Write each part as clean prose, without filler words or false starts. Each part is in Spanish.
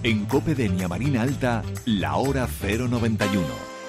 En COPE Denia Marina Alta, la hora 091.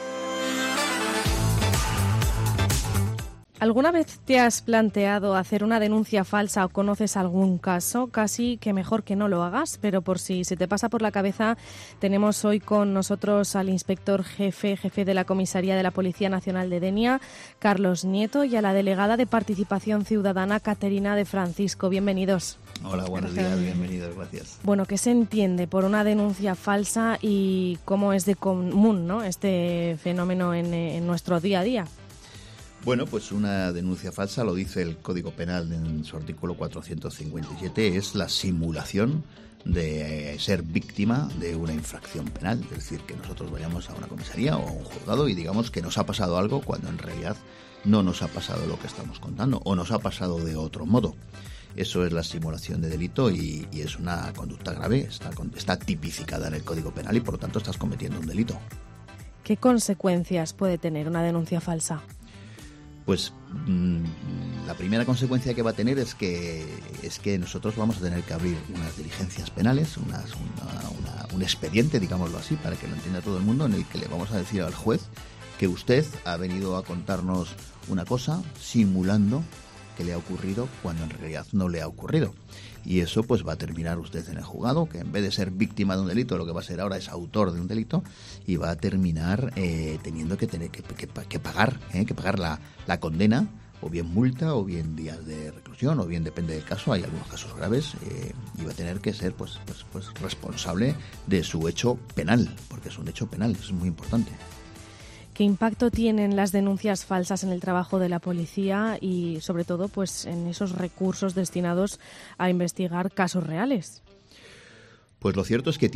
¿Alguna vez te has planteado hacer una denuncia falsa o conoces algún caso? Casi que mejor que no lo hagas, pero por si se te pasa por la cabeza, tenemos hoy con nosotros al inspector jefe de la Comisaría de la Policía Nacional de Denia, Carlos Nieto, y a la delegada de Participación Ciudadana, Caterina de Francisco. Bienvenidos. Hola, buenos días, bienvenidos, gracias. Bueno, ¿qué se entiende por una denuncia falsa y cómo es de común, ¿no?, este fenómeno en nuestro día a día? Bueno, pues una denuncia falsa, lo dice el Código Penal en su artículo 457, es la simulación de ser víctima de una infracción penal. Es decir, que nosotros vayamos a una comisaría o a un juzgado y digamos que nos ha pasado algo cuando en realidad no nos ha pasado lo que estamos contando o nos ha pasado de otro modo. Eso es la simulación de delito y es una conducta grave, está tipificada en el Código Penal y por lo tanto estás cometiendo un delito. ¿Qué consecuencias puede tener una denuncia falsa? Pues la primera consecuencia que va a tener es que nosotros vamos a tener que abrir unas diligencias penales, un expediente, digámoslo así, para que lo entienda todo el mundo, en el que le vamos a decir al juez que usted ha venido a contarnos una cosa simulando que le ha ocurrido cuando en realidad no le ha ocurrido. Y eso pues va a terminar usted en el juzgado, que en vez de ser víctima de un delito, lo que va a ser ahora es autor de un delito, y va a terminar teniendo que tener que pagar la condena, o bien multa, o bien días de reclusión, o bien depende del caso, hay algunos casos graves, y va a tener que ser pues responsable de su hecho penal, porque es un hecho penal, eso es muy importante. ¿Qué impacto tienen las denuncias falsas en el trabajo de la policía y, sobre todo, pues en esos recursos destinados a investigar casos reales? Pues lo cierto es que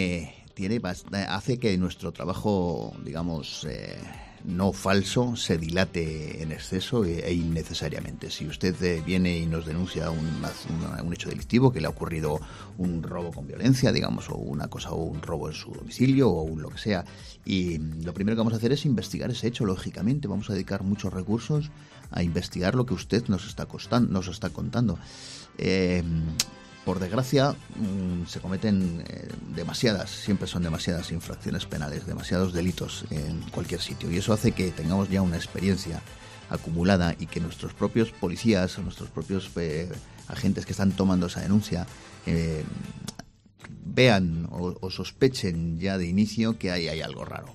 hace que nuestro trabajo, digamos, no falso, se dilate en exceso e innecesariamente. Si usted viene y nos denuncia un hecho delictivo, que le ha ocurrido un robo con violencia, digamos, o una cosa, o un robo en su domicilio, o lo que sea, y lo primero que vamos a hacer es investigar ese hecho, lógicamente. Vamos a dedicar muchos recursos a investigar lo que usted nos está contando. Por desgracia, se cometen siempre son demasiadas infracciones penales, demasiados delitos en cualquier sitio, y eso hace que tengamos ya una experiencia acumulada y que nuestros propios policías o nuestros propios agentes que están tomando esa denuncia vean o sospechen ya de inicio que hay algo raro.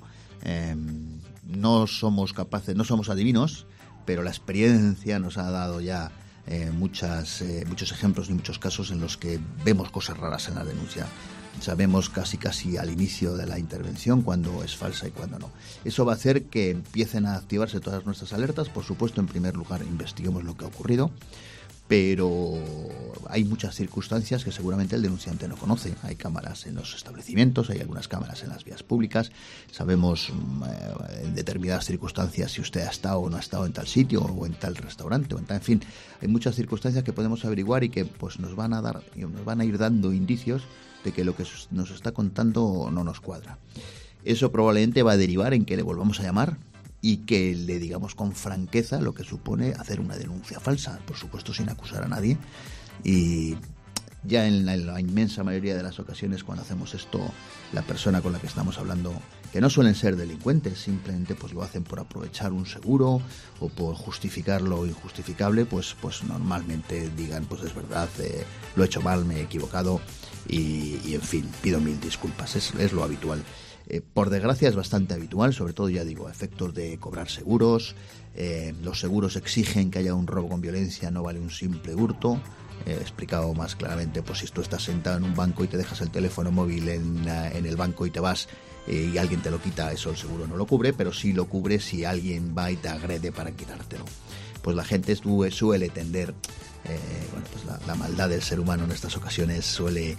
No somos adivinos, pero la experiencia nos ha dado ya muchos ejemplos y muchos casos en los que vemos cosas raras en la denuncia. Sabemos casi al inicio de la intervención cuándo es falsa y cuándo no. Eso va a hacer que empiecen a activarse todas nuestras alertas. Por supuesto, en primer lugar, investiguemos lo que ha ocurrido, pero hay muchas circunstancias que seguramente el denunciante no conoce. Hay cámaras en los establecimientos, hay algunas cámaras en las vías públicas, sabemos en determinadas circunstancias si usted ha estado o no ha estado en tal sitio o en tal restaurante, en fin, hay muchas circunstancias que podemos averiguar y que pues nos van a ir dando indicios de que lo que nos está contando no nos cuadra. Eso probablemente va a derivar en que le volvamos a llamar y que le digamos con franqueza lo que supone hacer una denuncia falsa, por supuesto sin acusar a nadie. Y ya en la inmensa mayoría de las ocasiones cuando hacemos esto, la persona con la que estamos hablando, que no suelen ser delincuentes, simplemente pues lo hacen por aprovechar un seguro o por justificar lo injustificable, pues normalmente digan, pues es verdad, lo he hecho mal, me he equivocado y en fin, pido mil disculpas, es lo habitual. Por desgracia es bastante habitual, sobre todo, ya digo, a efectos de cobrar seguros. Los seguros exigen que haya un robo con violencia, no vale un simple hurto. Explicado más claramente, pues si tú estás sentado en un banco y te dejas el teléfono móvil en el banco y te vas y alguien te lo quita, eso el seguro no lo cubre, pero sí lo cubre si alguien va y te agrede para quitártelo. Pues la gente suele tender, pues la maldad del ser humano en estas ocasiones suele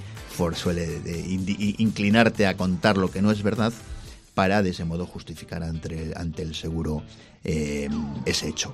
inclinarte a contar lo que no es verdad para de ese modo justificar ante el seguro ese hecho.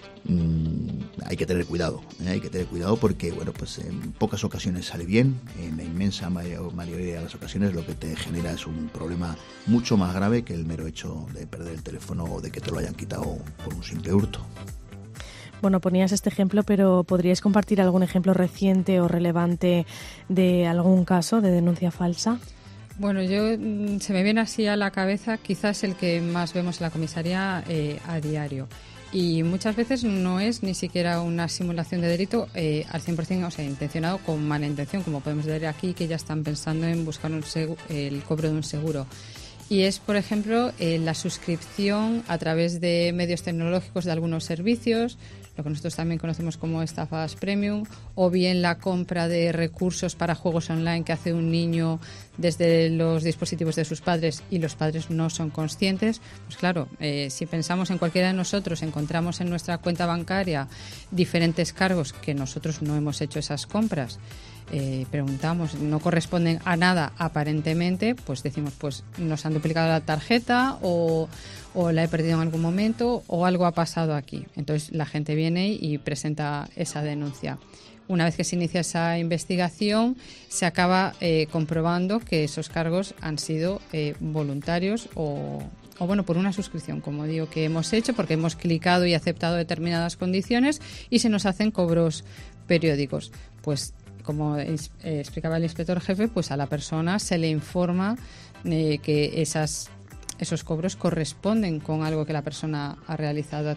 Hay que tener cuidado porque pues en pocas ocasiones sale bien, en la inmensa mayoría de las ocasiones lo que te genera es un problema mucho más grave que el mero hecho de perder el teléfono o de que te lo hayan quitado por un simple hurto. Bueno, ponías este ejemplo, pero ¿podríais compartir algún ejemplo reciente o relevante de algún caso de denuncia falsa? Bueno, se me viene así a la cabeza quizás el que más vemos en la comisaría a diario. Y muchas veces no es ni siquiera una simulación de delito al 100%, o sea, intencionado con mala intención, como podemos ver aquí, que ya están pensando en buscar el cobro de un seguro. Y es, por ejemplo, la suscripción a través de medios tecnológicos de algunos servicios, lo que nosotros también conocemos como estafas premium, o bien la compra de recursos para juegos online que hace un niño desde los dispositivos de sus padres y los padres no son conscientes. Pues claro, si pensamos en cualquiera de nosotros, encontramos en nuestra cuenta bancaria diferentes cargos que nosotros no hemos hecho esas compras, preguntamos, no corresponden a nada aparentemente, pues decimos, pues nos han duplicado la tarjeta o la he perdido en algún momento o algo ha pasado aquí. Entonces la gente viene y presenta esa denuncia. Una vez que se inicia esa investigación, se acaba comprobando que esos cargos han sido voluntarios o bueno, por una suscripción, como digo, que hemos hecho porque hemos clicado y aceptado determinadas condiciones y se nos hacen cobros periódicos. Pues como explicaba el inspector jefe, pues a la persona se le informa que esos cobros corresponden con algo que la persona ha realizado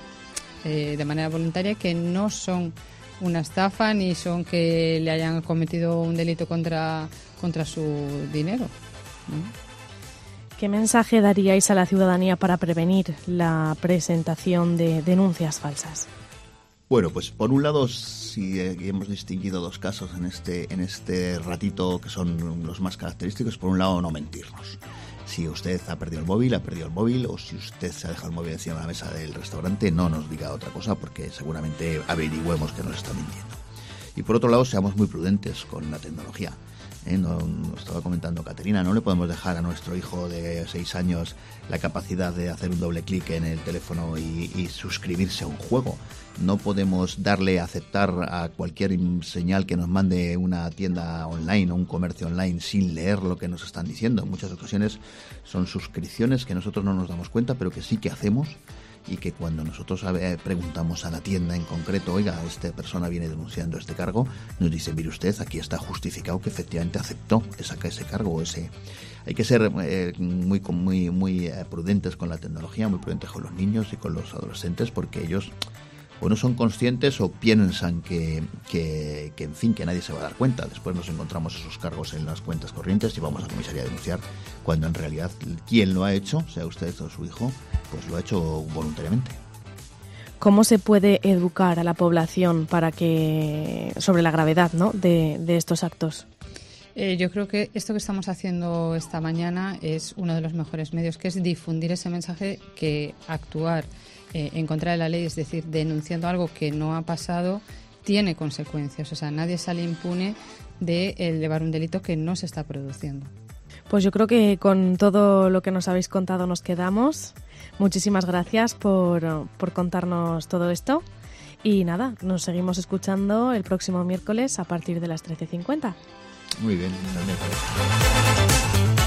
de manera voluntaria, que no son una estafa ni son que le hayan cometido un delito contra su dinero, ¿no? ¿Qué mensaje daríais a la ciudadanía para prevenir la presentación de denuncias falsas? Bueno, pues por un lado sí hemos distinguido dos casos en este ratito que son los más característicos. Por un lado, no mentirnos. Si usted ha perdido el móvil, o si usted se ha dejado el móvil encima de la mesa del restaurante, no nos diga otra cosa porque seguramente averigüemos que nos está mintiendo. Y por otro lado, seamos muy prudentes con la tecnología. Nos estaba comentando Caterina, no le podemos dejar a nuestro hijo de 6 años la capacidad de hacer un doble clic en el teléfono y suscribirse a un juego. No podemos darle a aceptar a cualquier señal que nos mande una tienda online o un comercio online sin leer lo que nos están diciendo. En muchas ocasiones son suscripciones que nosotros no nos damos cuenta, pero que sí que hacemos, y que cuando nosotros preguntamos a la tienda en concreto, oiga, esta persona viene denunciando este cargo, nos dice, mire usted, aquí está justificado que efectivamente aceptó ese cargo. Hay que ser muy prudentes con la tecnología, muy prudentes con los niños y con los adolescentes, porque ellos son conscientes o piensan que en fin, que nadie se va a dar cuenta. Después nos encontramos esos cargos en las cuentas corrientes y vamos a comisaría a denunciar, cuando en realidad quien lo ha hecho, sea usted o su hijo, pues lo ha hecho voluntariamente. ¿Cómo se puede educar a la población sobre la gravedad, ¿no?, de estos actos? Yo creo que esto que estamos haciendo esta mañana es uno de los mejores medios, que es difundir ese mensaje, que actuar en contra de la ley, es decir, denunciando algo que no ha pasado, tiene consecuencias. O sea, nadie sale impune de llevar un delito que no se está produciendo. Pues yo creo que con todo lo que nos habéis contado nos quedamos. Muchísimas gracias por contarnos todo esto. Y nada, nos seguimos escuchando el próximo miércoles a partir de las 13:50. Muy bien, hasta el miércoles.